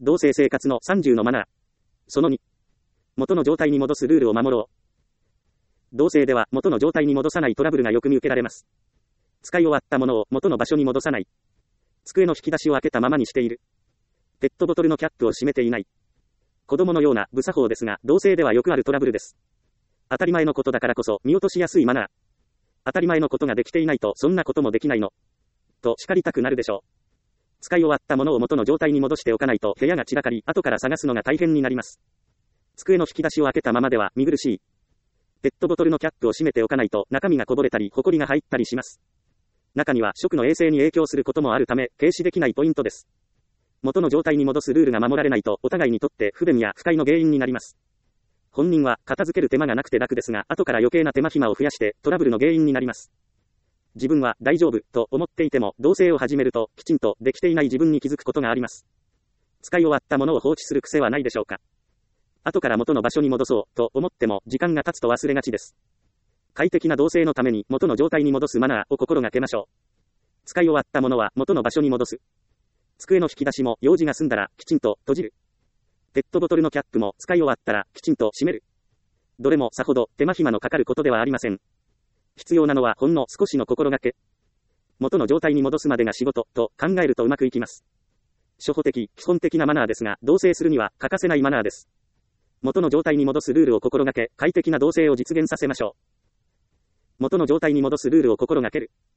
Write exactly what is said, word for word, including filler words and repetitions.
同棲生活のさんじゅうのマナー。そのに。元の状態に戻すルールを守ろう。同棲では元の状態に戻さないトラブルがよく見受けられます。使い終わったものを元の場所に戻さない。机の引き出しを開けたままにしている。ペットボトルのキャップを閉めていない。子供のような無作法ですが、同棲ではよくあるトラブルです。当たり前のことだからこそ見落としやすいマナー。当たり前のことができていないとそんなこともできないの。と叱りたくなるでしょう。使い終わったものを元の状態に戻しておかないと部屋が散らかり、後から探すのが大変になります。机の引き出しを開けたままでは見苦しい。ペットボトルのキャップを閉めておかないと中身がこぼれたり、ホコリが入ったりします。中には食の衛生に影響することもあるため、軽視できないポイントです。元の状態に戻すルールが守られないと、お互いにとって不便や不快の原因になります。本人は片付ける手間がなくて楽ですが、後から余計な手間暇を増やしてトラブルの原因になります。自分は大丈夫と思っていても、同棲を始めるときちんとできていない自分に気づくことがあります。使い終わったものを放置する癖はないでしょうか。後から元の場所に戻そうと思っても時間が経つと忘れがちです。快適な同棲のために元の状態に戻すマナーを心がけましょう。使い終わったものは元の場所に戻す。机の引き出しも用事が済んだらきちんと閉じる。ペットボトルのキャップも使い終わったらきちんと閉める。どれもさほど手間暇のかかることではありません。必要なのはほんの少しの心がけ。元の状態に戻すまでが仕事と考えるとうまくいきます。初歩的、基本的なマナーですが、同棲するには欠かせないマナーです。元の状態に戻すルールを心がけ、快適な同棲を実現させましょう。元の状態に戻すルールを心がける。